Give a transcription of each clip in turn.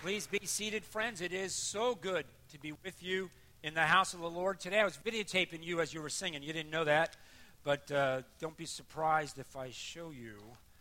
Please be seated, friends. It is so good to be with you in the house of the Lord today. I was videotaping you as you were singing. You didn't know that, but don't be surprised if I show you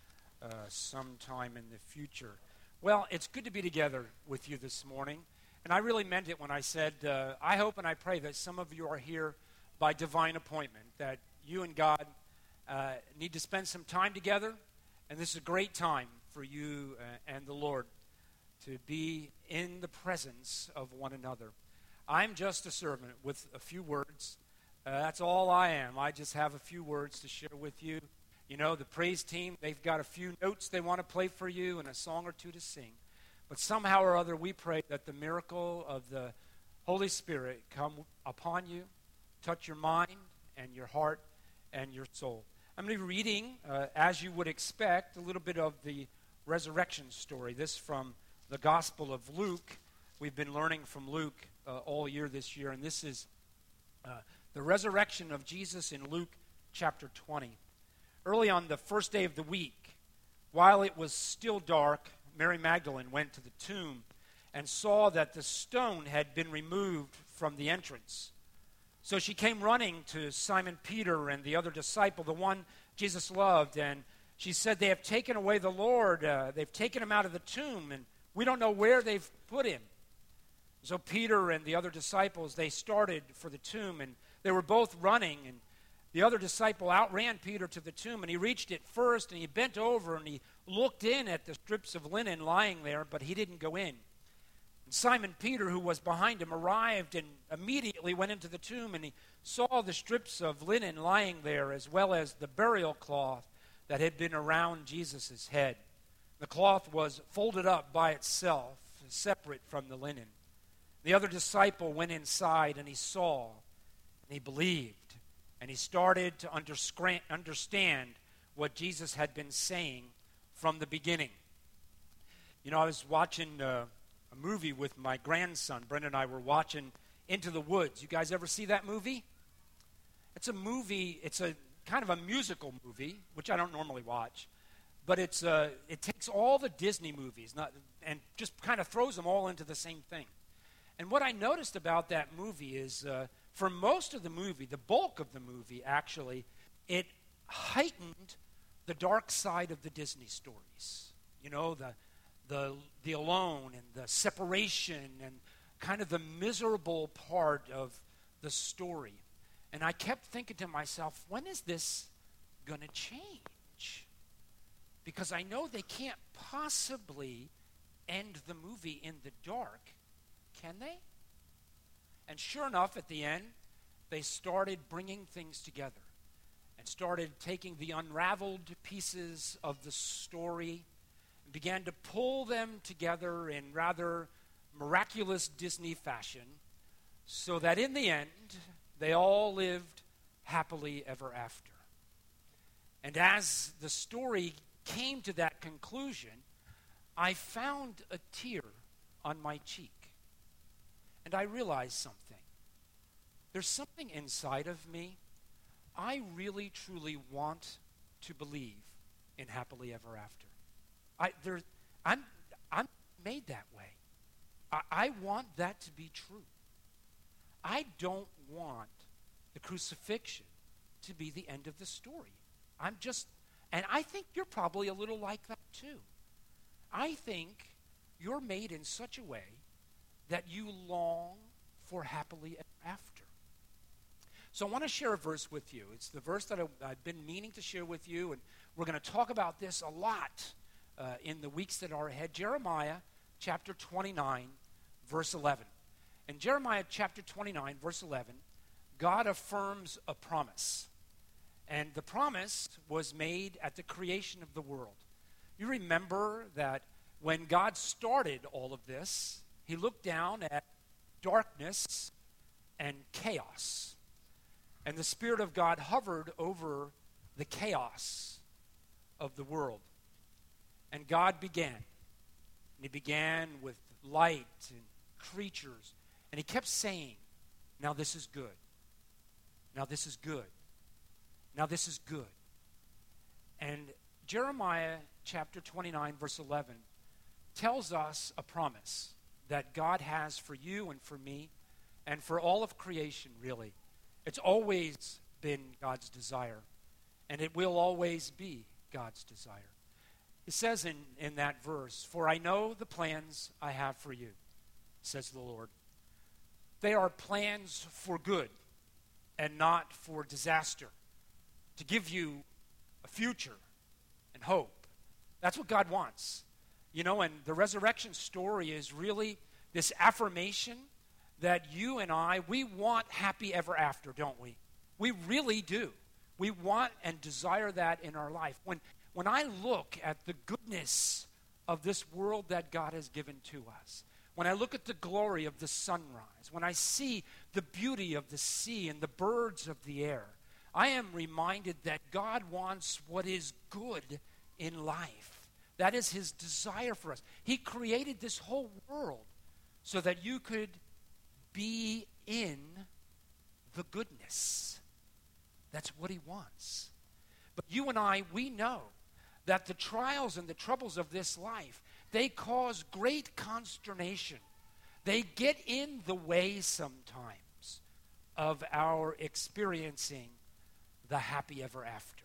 sometime in the future. Well, it's good to be together with you this morning, and I really meant it when I said I hope and I pray that some of you are here by divine appointment, that you and God need to spend some time together, and this is a great time for you and the Lord to be in the presence of one another. I'm just a servant with a few words. That's all I am. I just have a few words to share with you. You know, the praise team, they've got a few notes they want to play for you and a song or two to sing. But somehow or other, we pray that the miracle of the Holy Spirit come upon you, touch your mind and your heart and your soul. I'm going to be reading, as you would expect, a little bit of the resurrection story. This from the Gospel of Luke. We've been learning from Luke all year this year, and this is the resurrection of Jesus in Luke chapter 20. Early on the first day of the week, while it was still dark, Mary Magdalene went to the tomb and saw that the stone had been removed from the entrance. So she came running to Simon Peter and the other disciple, the one Jesus loved, and she said, "They have taken away the Lord. They've taken him out of the tomb, and we don't know where they've put him." So Peter and the other disciples, they started for the tomb, and they were both running, and the other disciple outran Peter to the tomb, and he reached it first, and he bent over, and he looked in at the strips of linen lying there, but he didn't go in. And Simon Peter, who was behind him, arrived and immediately went into the tomb, and he saw the strips of linen lying there, as well as the burial cloth that had been around Jesus' head. The cloth was folded up by itself, separate from the linen. The other disciple went inside, and he saw, and he believed, and he started to understand what Jesus had been saying from the beginning. You know, I was watching a movie with my grandson. Brenda and I were watching Into the Woods. You guys ever see that movie? It's a movie, it's a kind of a musical movie, which I don't normally watch. But it takes all the Disney movies and just kind of throws them all into the same thing. And what I noticed about that movie is, for most of the movie, the bulk of the movie actually, it heightened the dark side of the Disney stories. You know, the alone and the separation and kind of the miserable part of the story. And I kept thinking to myself, when is this going to change? Because I know they can't possibly end the movie in the dark, can they? And sure enough, at the end, they started bringing things together and started taking the unraveled pieces of the story and began to pull them together in rather miraculous Disney fashion so that in the end, they all lived happily ever after. And as the story came to that conclusion, I found a tear on my cheek. And I realized something. There's something inside of me. I really, truly want to believe in happily ever after. I'm made that way. I want that to be true. I don't want the crucifixion to be the end of the story. And I think you're probably a little like that too. I think you're made in such a way that you long for happily ever after. So I want to share a verse with you. It's the verse that I've been meaning to share with you, and we're going to talk about this a lot in the weeks that are ahead. Jeremiah chapter 29, verse 11. In Jeremiah chapter 29, verse 11, God affirms a promise. And the promise was made at the creation of the world. You remember that when God started all of this, he looked down at darkness and chaos. And the Spirit of God hovered over the chaos of the world. And God began. And he began with light and creatures. And he kept saying, "Now this is good. Now this is good. Now this is good." And Jeremiah chapter 29, verse 11, tells us a promise that God has for you and for me and for all of creation, really. It's always been God's desire, and it will always be God's desire. It says in that verse, "For I know the plans I have for you," says the Lord. "They are plans for good and not for disaster, to give you a future and hope." That's what God wants. You know, and the resurrection story is really this affirmation that you and we want happy ever after, don't we? We really do. We want and desire that in our life. When I look at the goodness of this world that God has given to us, when I look at the glory of the sunrise, when I see the beauty of the sea and the birds of the air, I am reminded that God wants what is good in life. That is his desire for us. He created this whole world so that you could be in the goodness. That's what he wants. But you and we know that the trials and the troubles of this life, they cause great consternation. They get in the way sometimes of our experiencing the happy ever after.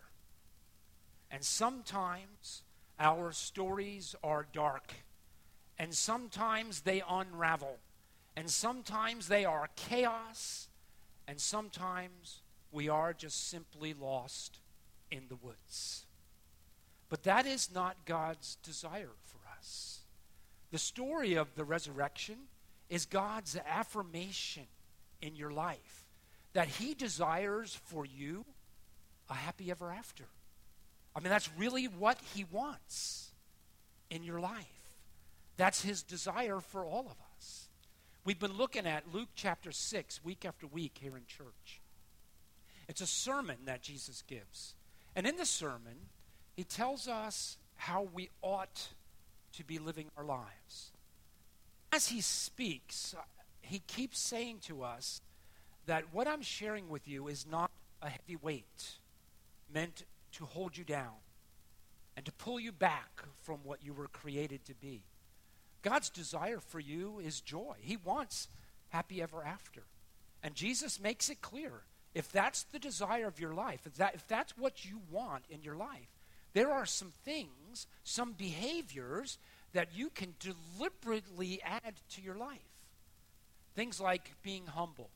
And sometimes our stories are dark, and sometimes they unravel, and sometimes they are chaos, and sometimes we are just simply lost in the woods. But that is not God's desire for us. The story of the resurrection is God's affirmation in your life that he desires for you a happy ever after. I mean, that's really what he wants in your life. That's his desire for all of us. We've been looking at Luke chapter 6 week after week here in church. It's a sermon that Jesus gives. And in the sermon, he tells us how we ought to be living our lives. As he speaks, he keeps saying to us that what I'm sharing with you is not a heavy weight meant to hold you down and to pull you back from what you were created to be. God's desire for you is joy. He wants happy ever after. And Jesus makes it clear, if that's the desire of your life, if that's what you want in your life, there are some things, some behaviors that you can deliberately add to your life. Things like being humble,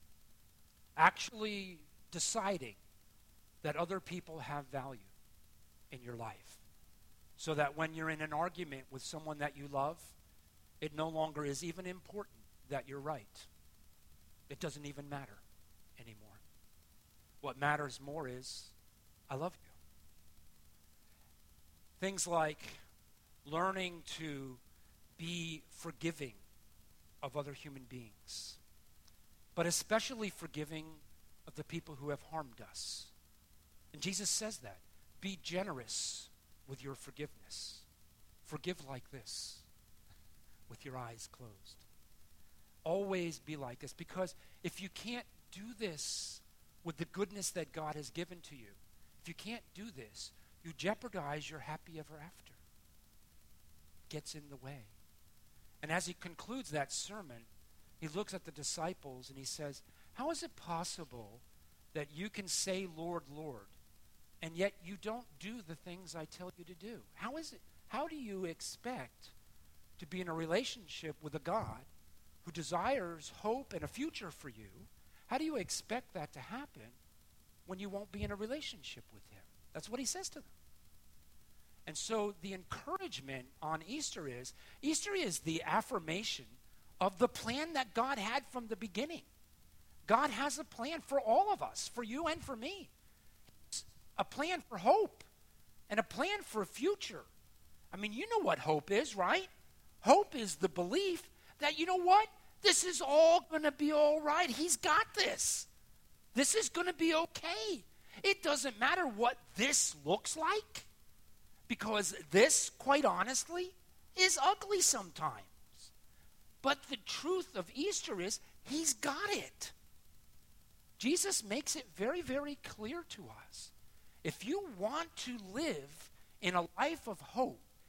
actually deciding that other people have value in your life, so that when you're in an argument with someone that you love, it no longer is even important that you're right. It doesn't even matter anymore. What matters more is, I love you. Things like learning to be forgiving of other human beings, but especially forgiving of the people who have harmed us. And Jesus says that. Be generous with your forgiveness. Forgive like this, with your eyes closed. Always be like this, because if you can't do this with the goodness that God has given to you, if you can't do this, you jeopardize your happy ever after. It gets in the way. And as he concludes that sermon, he looks at the disciples and he says, how is it possible that you can say, Lord, Lord, and yet you don't do the things I tell you to do? How is it? How do you expect to be in a relationship with a God who desires hope and a future for you? How do you expect that to happen when you won't be in a relationship with him? That's what he says to them. And so the encouragement on Easter is the affirmation of the plan that God had from the beginning. God has a plan for all of us, for you and for me. A plan for hope and a plan for a future. I mean, you know what hope is, right? Hope is the belief that, you know what? This is all going to be all right. He's got this. This is going to be okay. It doesn't matter what this looks like, because this, quite honestly, is ugly sometimes. But the truth of Easter is, he's got it. Jesus makes it very, very clear to us. If you want to live in a life of hope,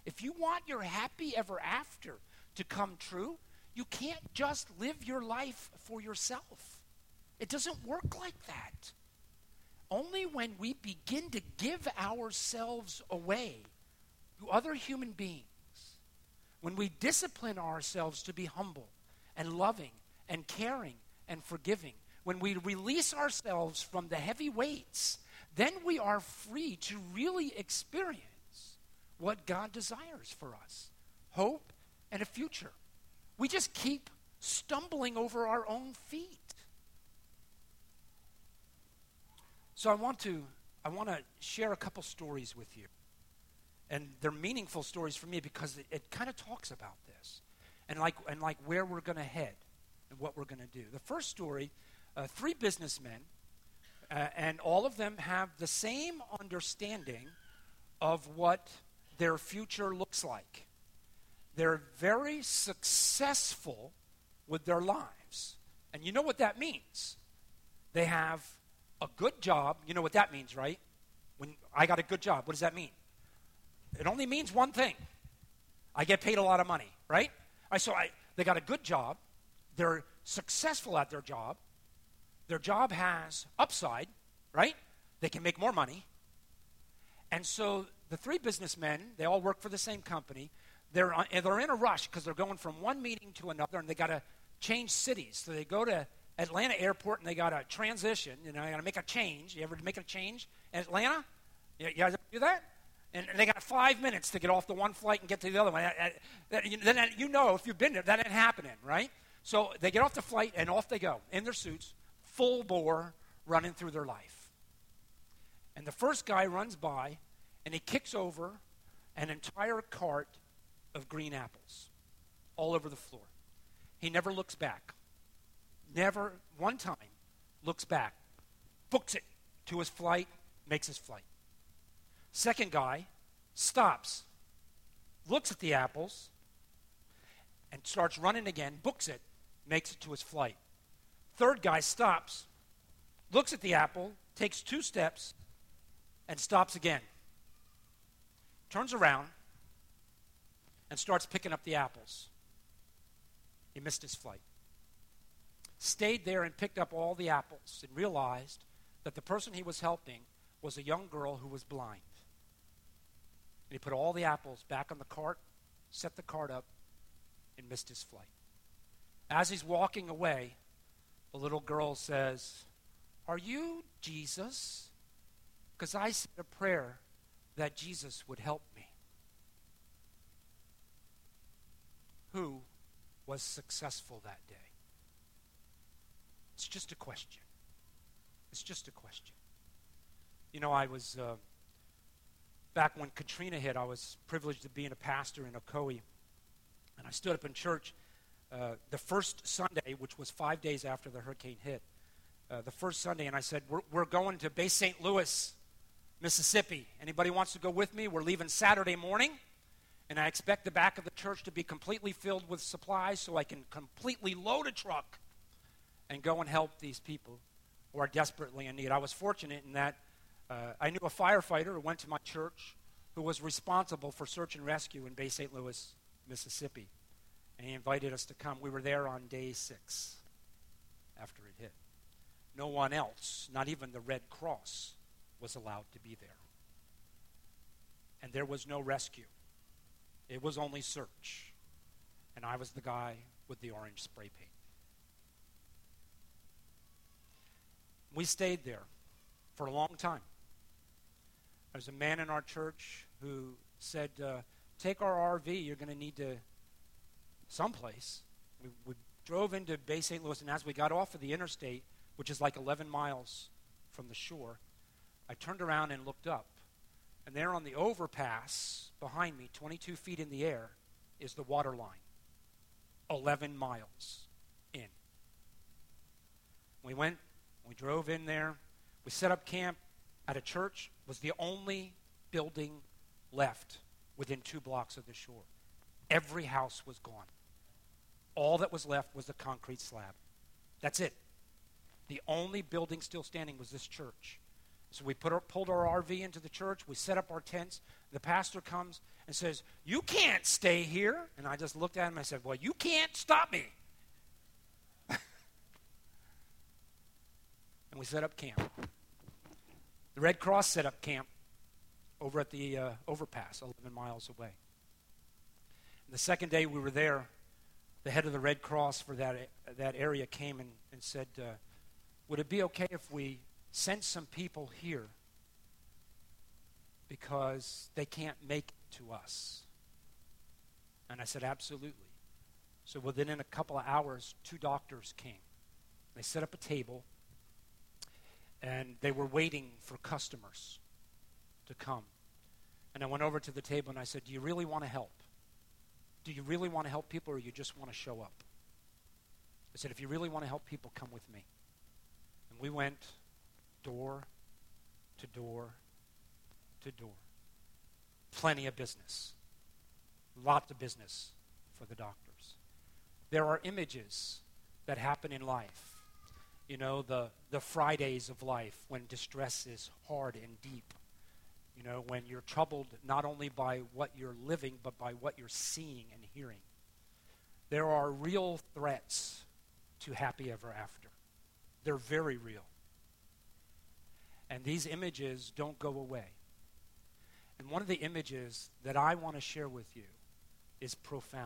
If you want your happy ever after to come true, you can't just live your life for yourself. It doesn't work like that. Only when we begin to give ourselves away to other human beings, when we discipline ourselves to be humble and loving and caring and forgiving, when we release ourselves from the heavy weights, then we are free to really experience what God desires for us, hope and a future. We just keep stumbling over our own feet. So I want to share a couple stories with you. And they're meaningful stories for me because it kind of talks about this and like where we're going to head and what we're going to do. The first story, 3 businessmen, and all of them have the same understanding of what their future looks like. They're very successful with their lives. And you know what that means. They have a good job. You know what that means, right? When I got a good job, what does that mean? It only means one thing. I get paid a lot of money, right? They got a good job. They're successful at their job. Their job has upside, right? They can make more money. And so the 3 businessmen, they all work for the same company. They're in a rush because they're going from one meeting to another, and they got to change cities. So they go to Atlanta Airport, and they got to transition. They got to make a change. You ever make a change in Atlanta? You guys ever do that? And they got 5 minutes to get off the one flight and get to the other one. Then you know, if you've been there, that ain't happening, right? So they get off the flight, and off they go in their suits, full bore, running through their life. And the first guy runs by, and he kicks over an entire cart of green apples all over the floor. He never looks back. Never one time looks back. Books it to his flight, makes his flight. Second guy stops, looks at the apples, and starts running again, books it, makes it to his flight. Third guy stops, looks at the apple, takes 2 steps, and stops again. Turns around and starts picking up the apples. He missed his flight. Stayed there and picked up all the apples and realized that the person he was helping was a young girl who was blind. And he put all the apples back on the cart, set the cart up, and missed his flight. As he's walking away, the little girl says, "Are you Jesus? Because I said a prayer that Jesus would help me." Who was successful that day? It's just a question. It's just a question. You know, I was, back when Katrina hit, I was privileged to be a pastor in Ocoee. And I stood up in church the first Sunday, which was 5 days after the hurricane hit. The first Sunday, and I said, we're going to Bay St. Louis, Mississippi. Anybody wants to go with me? We're leaving Saturday morning. And I expect the back of the church to be completely filled with supplies so I can completely load a truck and go and help these people who are desperately in need. I was fortunate in that I knew a firefighter who went to my church who was responsible for search and rescue in Bay St. Louis, Mississippi. And he invited us to come. We were there on day 6 after it hit. No one else, not even the Red Cross, was allowed to be there. And there was no rescue. It was only search. And I was the guy with the orange spray paint. We stayed there for a long time. There's a man in our church who said, take our RV, you're going to need to someplace. We drove into Bay St. Louis, and as we got off of the interstate, which is like 11 miles from the shore, I turned around and looked up. And there on the overpass behind me, 22 feet in the air, is the water line, 11 miles in. We drove in there. We set up camp at a church. It was the only building left within 2 blocks of the shore. Every house was gone. All that was left was the concrete slab. That's it. The only building still standing was this church. So we pulled our RV into the church. We set up our tents. The pastor comes and says, "You can't stay here." And I just looked at him and I said, "Well, you can't stop me." And we set up camp. The Red Cross set up camp over at the overpass, 11 miles away. And the second day we were there, the head of the Red Cross for that area came and said, would it be okay if we sent some people here because they can't make it to us? And I said, absolutely. So within a couple of hours, 2 doctors came. They set up a table, and they were waiting for customers to come. And I went over to the table and I said, do you really want to help? Do you really want to help people, or you just want to show up? I said, if you really want to help people, come with me. And we went door to door to door. Plenty of business. Lots of business for the doctors. There are images that happen in life. You know, the Fridays of life when distress is hard and deep. You know, when you're troubled not only by what you're living, but by what you're seeing and hearing. There are real threats to happy ever after. They're very real. And these images don't go away. And one of the images that I want to share with you is profound.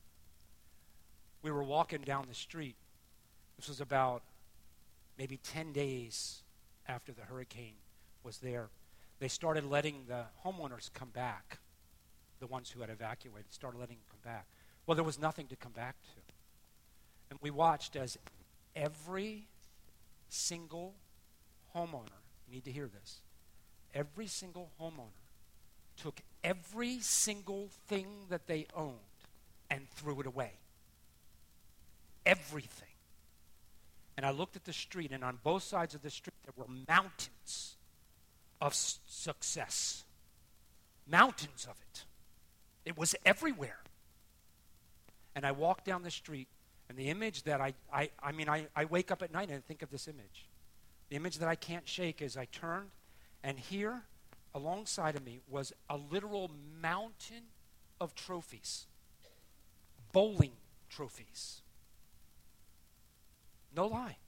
We were walking down the street. This was about maybe 10 days after the hurricane was there. They started letting the homeowners come back, the ones who had evacuated, started letting them come back. Well, there was nothing to come back to. And we watched as every single homeowner, you need to hear this, every single homeowner took every single thing that they owned and threw it away. Everything. And I looked at the street, and on both sides of the street there were mountains of success. Mountains of it. It was everywhere. And I walked down the street, and the image that I wake up at night and think of this image. The image that I can't shake is I turned, and here, alongside of me, was a literal mountain of trophies. Bowling trophies. No lie.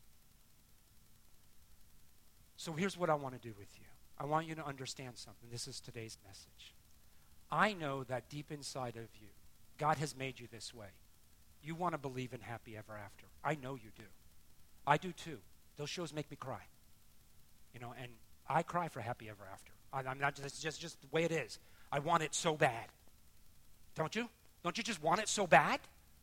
So here's what I want to do with you. I want you to understand something. This is today's message. I know that deep inside of you, God has made you this way. You want to believe in happy ever after. I know you do. I do too. Those shows make me cry. You know, and I cry for happy ever after. I'm not just the way it is. I want it so bad. Don't you? Don't you just want it so bad?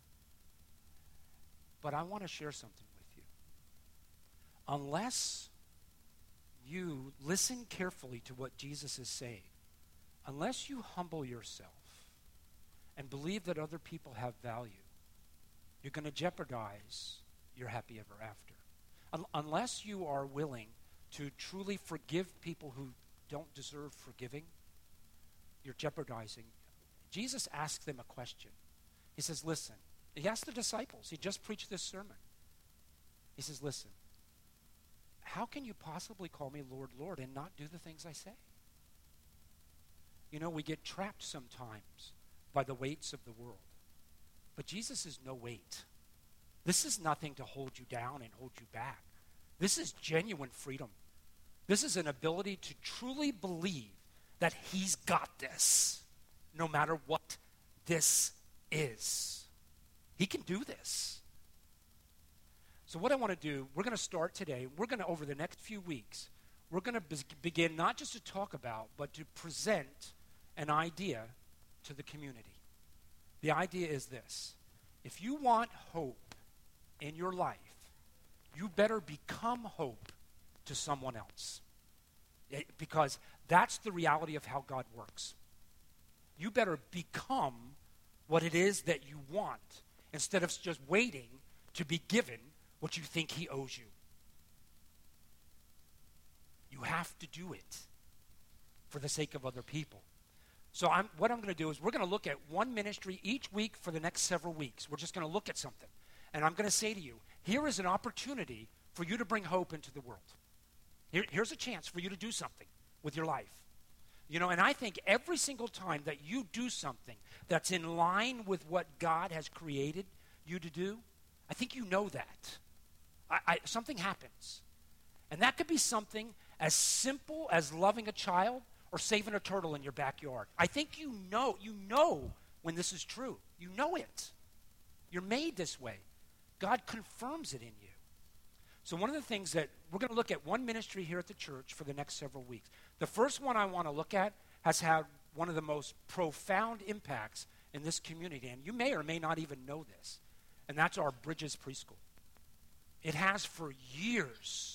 But I want to share something with you. Unless you listen carefully to what Jesus is saying, unless you humble yourself and believe that other people have value, you're going to jeopardize your happy ever after. Unless you are willing to truly forgive people who don't deserve forgiving, you're jeopardizing. Jesus asked them a question. He says, listen, he asked the disciples, he just preached this sermon. He says, listen, how can you possibly call me Lord, Lord, and not do the things I say? You know, we get trapped sometimes by the weights of the world. But Jesus is no weight. This is nothing to hold you down and hold you back. This is genuine freedom. This is an ability to truly believe that he's got this, no matter what this is. He can do this. So what I want to do, we're going to start today. We're going to, over the next few weeks, we're going to begin not just to talk about, but to present an idea to the community. The idea is this. If you want hope in your life, you better become hope to someone else. Because that's the reality of how God works. You better become what it is that you want instead of just waiting to be given what you think he owes you. You have to do it for the sake of other people. So what I'm going to do is we're going to look at one ministry each week for the next several weeks. We're just going to look at something. And I'm going to say to you, here is an opportunity for you to bring hope into the world. Here's a chance for you to do something with your life. You know, and I think every single time that you do something that's in line with what God has created you to do, I think you know that. Something happens. And that could be something as simple as loving a child or saving a turtle in your backyard. I think you know when this is true. You know it. You're made this way. God confirms it in you. So one of the things that we're going to look at one ministry here at the church for the next several weeks. The first one I want to look at has had one of the most profound impacts in this community, and you may or may not even know this, and that's our Bridges Preschool. It has for years,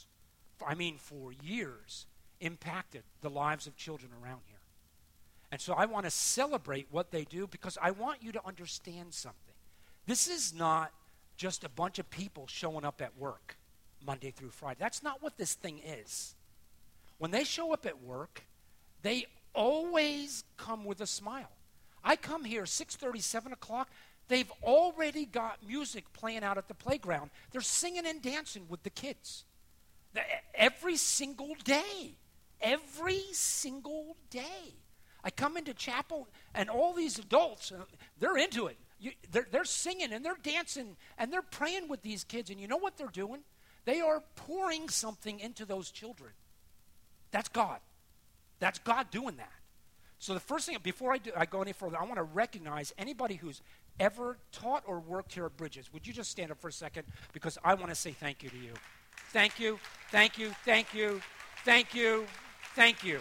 impacted the lives of children around here. And so I want to celebrate what they do because I want you to understand something. This is not just a bunch of people showing up at work Monday through Friday. That's not what this thing is. When they show up at work, they always come with a smile. I come here 6:30, 7 o'clock. They've already got music playing out at the playground. They're singing and dancing with the kids. Every single day. Every single day. I come into chapel, and all these adults, they're into it. They're singing, and they're dancing, and they're praying with these kids. And you know what they're doing? They are pouring something into those children. That's God. That's God doing that. So the first thing, before I go any further, I want to recognize anybody who's ever taught or worked here at Bridges. Would you just stand up for a second? Because I want to say thank you to you. Thank you, thank you, thank you, thank you, thank you.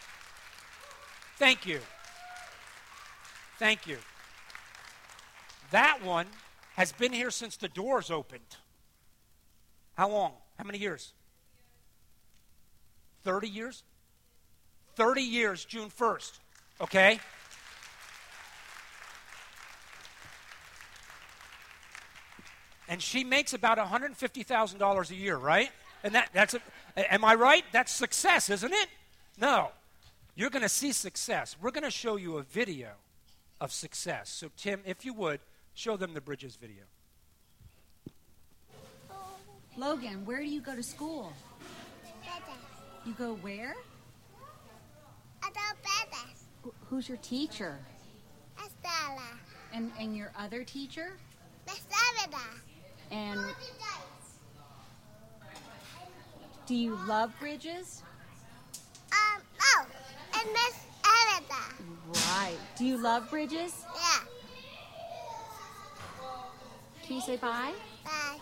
Thank you. Thank you. That one has been here since the doors opened. How long? How many years? 30 years? 30 years, June 1st. Okay? And she makes about $150,000 a year, right? And am I right? That's success, isn't it? No. You're going to see success. We're going to show you a video of success. So, Tim, if you would, show them the Bridges video. Logan, where do you go to school? Bridges. You go where? Adult Bridges. Who's your teacher? Estella. And your other teacher? Miss Avida. And do you love Bridges? Oh, and Miss Avida. Right. Do you love Bridges? Yeah. Can you say bye? Bye.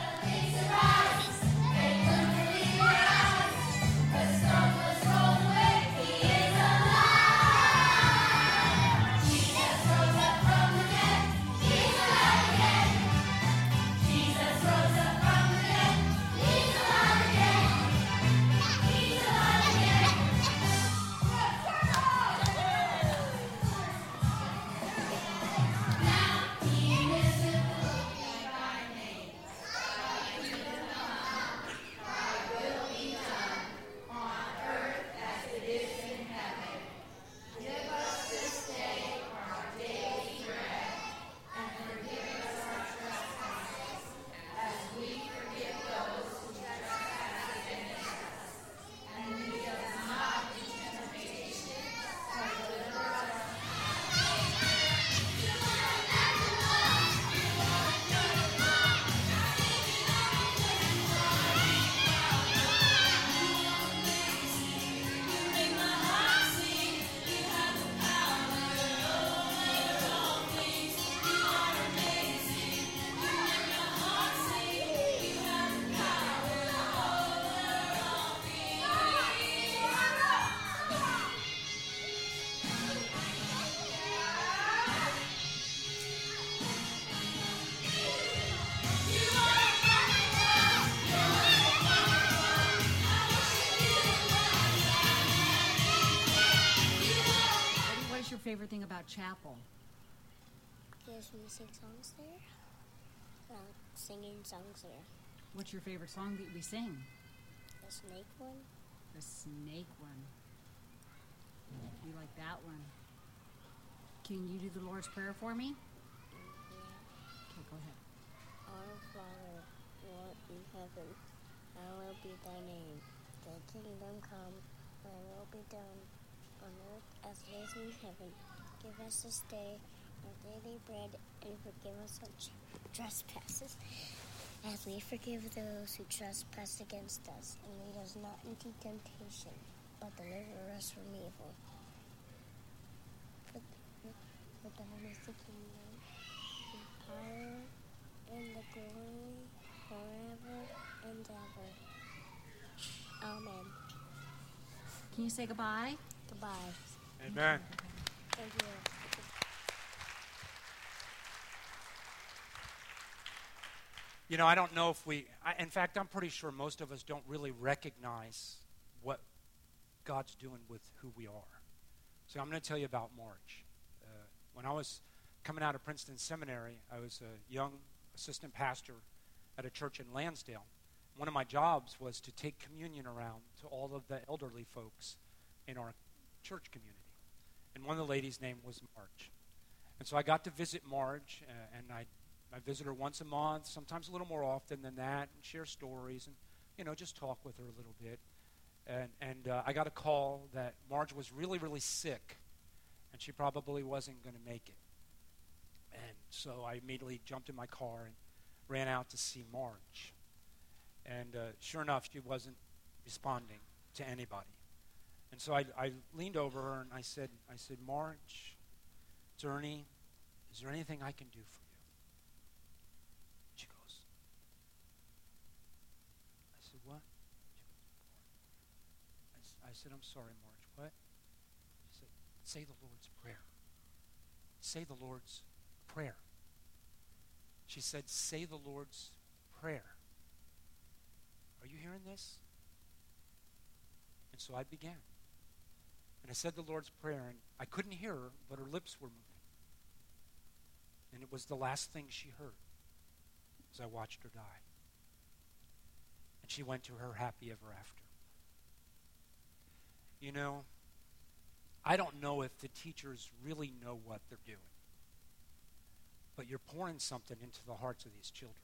What's your favorite thing about chapel? There's missing songs there. Singing songs there. What's your favorite song that we sing? The snake one. The snake one. You like that one? Can you do the Lord's Prayer for me? Yeah. Okay, go ahead. Our Father, who art in heaven, hallowed be thy name. Thy kingdom come, thy will be done, on earth as it is in heaven. Give us this day our daily bread, and forgive us our trespasses, as we forgive those who trespass against us. And lead us not into temptation, but deliver us from evil. For thine is the kingdom, the power, and the glory, forever and ever. Amen. Can you say goodbye? Goodbye. Amen. Thank you. You know, I don't know if in fact, I'm pretty sure most of us don't really recognize what God's doing with who we are. So I'm going to tell you about March. When I was coming out of Princeton Seminary, I was a young assistant pastor at a church in Lansdale. One of my jobs was to take communion around to all of the elderly folks in our church community. And one of the ladies' name was Marge. And so I got to visit Marge, and I visit her once a month, sometimes a little more often than that, and share stories and, you know, just talk with her a little bit. And I got a call that Marge was really, really sick, and she probably wasn't going to make it. And so I immediately jumped in my car and ran out to see Marge. And sure enough, she wasn't responding to anybody. And so I leaned over her and I said, Marge, is there anything I can do for you? She goes, I said, what? She goes, I said, I'm sorry, Marge, what? She said, say the Lord's Prayer. Say the Lord's Prayer. She said, say the Lord's Prayer. Are you hearing this? And so I began. And I said the Lord's Prayer, and I couldn't hear her, but her lips were moving. And it was the last thing she heard as I watched her die. And she went to her happy ever after. You know, I don't know if the teachers really know what they're doing, but you're pouring something into the hearts of these children.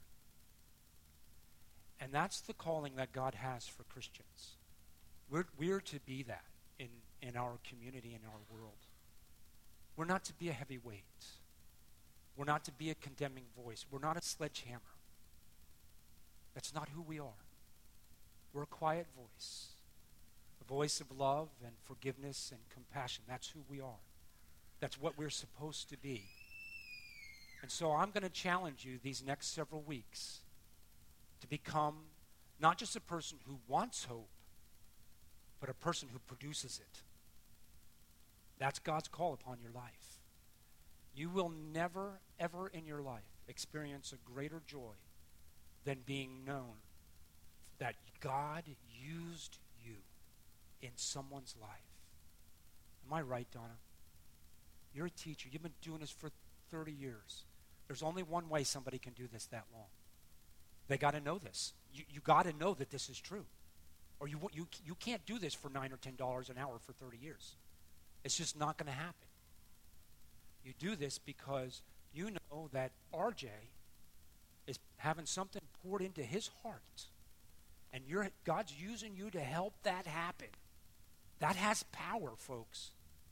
And that's the calling that God has for Christians. We're to be that in our community, in our world. We're not to be a heavyweight. We're not to be a condemning voice. We're not a sledgehammer. That's not who we are. We're a quiet voice. A voice of love and forgiveness and compassion. That's who we are. That's what we're supposed to be. And so I'm going to challenge you these next several weeks to become not just a person who wants hope, but a person who produces it. That's God's call upon your life. You will never, ever in your life experience a greater joy than being known that God used you in someone's life. Am I right, Donna? You're a teacher. You've been doing this for 30 years. There's only one way somebody can do this that long. They got to know this. You got to know that this is true. Or you can't do this for $9 or $10 an hour for 30 years. It's just not going to happen. You do this because you know that RJ is having something poured into his heart. And God's using you to help that happen. That has power, folks.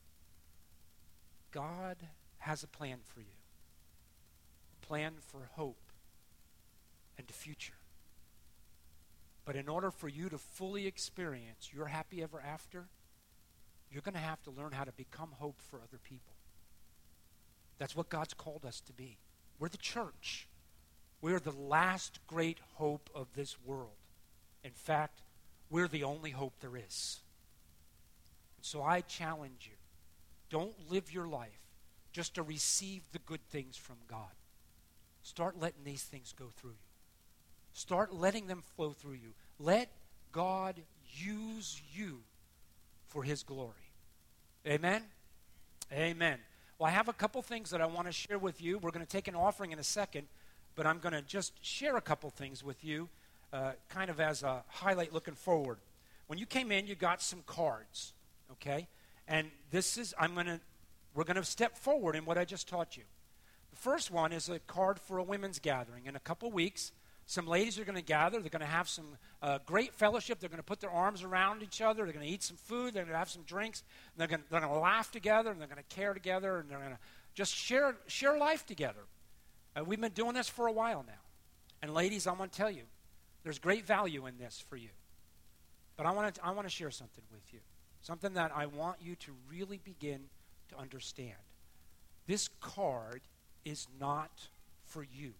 God has a plan for you. A plan for hope and the future. But in order for you to fully experience your happy ever after, you're going to have to learn how to become hope for other people. That's what God's called us to be. We're the church. We're the last great hope of this world. In fact, we're the only hope there is. So I challenge you, don't live your life just to receive the good things from God. Start letting these things go through you. Start letting them flow through you. Let God use you for his glory. Amen? Amen. Well, I have a couple things that I want to share with you. We're going to take an offering in a second, but I'm going to just share a couple things with you, kind of as a highlight looking forward. When you came in, you got some cards, okay? And we're going to step forward in what I just taught you. The first one is a card for a women's gathering. In a couple weeks, Some ladies are going to gather. They're going to have some great fellowship. They're going to put their arms around each other. They're going to eat some food. They're going to have some drinks. They're going to laugh together, and they're going to care together, and they're going to just share life together. We've been doing this for a while now. And ladies, I want to tell you, there's great value in this for you. But I want to share something with you, something that I want you to really begin to understand. This card is not for you.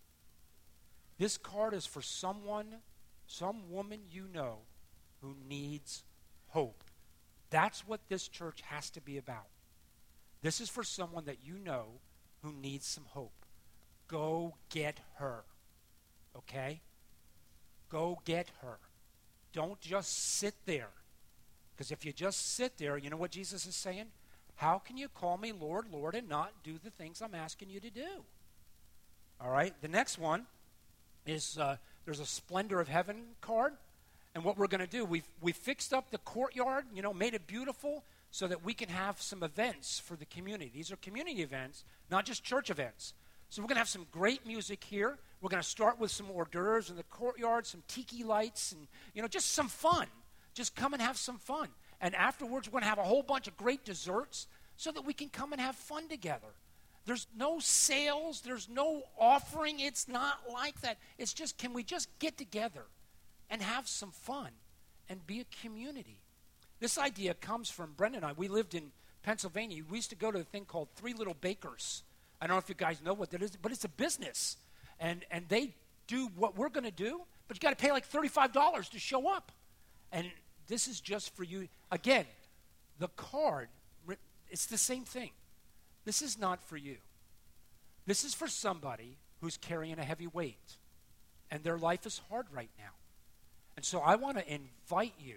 This card is for someone, some woman you know who needs hope. That's what this church has to be about. This is for someone that you know who needs some hope. Go get her. Okay? Go get her. Don't just sit there. Because if you just sit there, you know what Jesus is saying? How can you call me Lord, Lord, and not do the things I'm asking you to do? All right? The next one is there's a Splendor of Heaven card. And what we're going to do, we fixed up the courtyard, made it beautiful so that we can have some events for the community. These are community events, not just church events. So we're going to have some great music here. We're going to start with some hors d'oeuvres in the courtyard, some tiki lights, and, just some fun. Just come and have some fun. And afterwards, we're going to have a whole bunch of great desserts so that we can come and have fun together. There's no sales. There's no offering. It's not like that. It's just, can we just get together and have some fun and be a community? This idea comes from Brenda and I. We lived in Pennsylvania. We used to go to a thing called Three Little Bakers. I don't know if you guys know what that is, but it's a business. And they do what we're going to do, but you got to pay like $35 to show up. And this is just for you. Again, the card, it's the same thing. This is not for you. This is for somebody who's carrying a heavy weight, and their life is hard right now. And so I want to invite you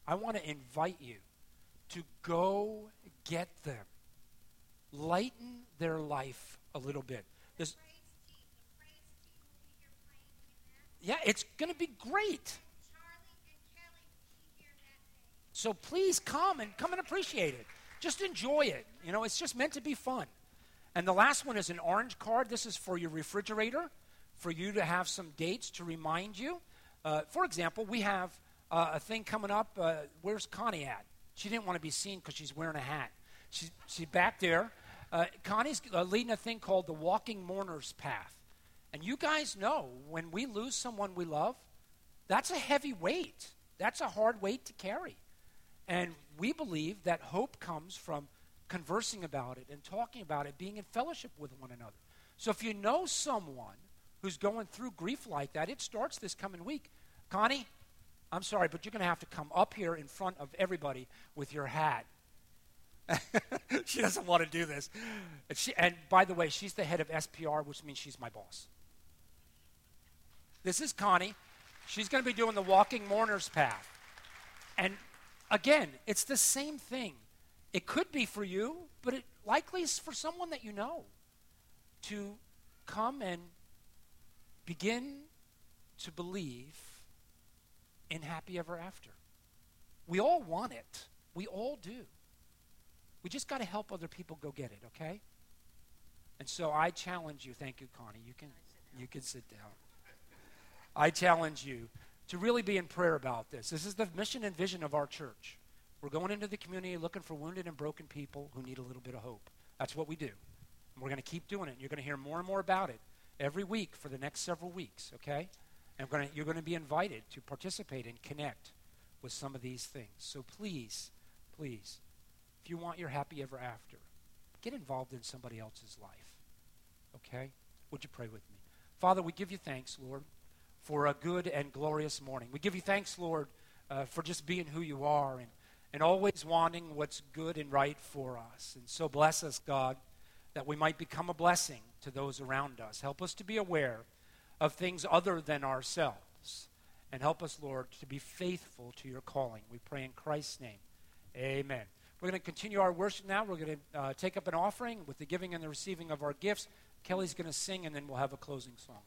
to go get them. Lighten their life a little bit. Yeah, it's going to be great. So please come and appreciate it. Just enjoy it. It's just meant to be fun. And the last one is an orange card. This is for your refrigerator, for you to have some dates to remind you. For example, we have a thing coming up. Where's Connie at? She didn't want to be seen because she's wearing a hat. She's back there. Connie's leading a thing called the Walking Mourner's Path. And you guys know, when we lose someone we love, that's a heavy weight. That's a hard weight to carry. And we believe that hope comes from conversing about it and talking about it, being in fellowship with one another. So if you know someone who's going through grief like that, it starts this coming week. Connie, I'm sorry, but you're going to have to come up here in front of everybody with your hat. She doesn't want to do this. And by the way, she's the head of SPR, which means she's my boss. This is Connie. She's going to be doing the Walking Mourner's Path. And again, it's the same thing. It could be for you, but it likely is for someone that you know to come and begin to believe in happy ever after. We all want it. We all do. We just got to help other people go get it, okay? And so I challenge you. Thank you, Connie. You can sit down. I challenge you to really be in prayer about this. This is the mission and vision of our church. We're going into the community looking for wounded and broken people who need a little bit of hope. That's what we do. And we're going to keep doing it. You're going to hear more and more about it every week for the next several weeks, okay? And you're going to be invited to participate and connect with some of these things. So please, please, if you want your happy ever after, get involved in somebody else's life, okay? Would you pray with me? Father, we give you thanks, Lord, for a good and glorious morning. We give you thanks, Lord, for just being who you are and always wanting what's good and right for us. And so bless us, God, that we might become a blessing to those around us. Help us to be aware of things other than ourselves. And help us, Lord, to be faithful to your calling. We pray in Christ's name. Amen. We're going to continue our worship now. We're going to take up an offering with the giving and the receiving of our gifts. Kelly's going to sing, and then we'll have a closing song.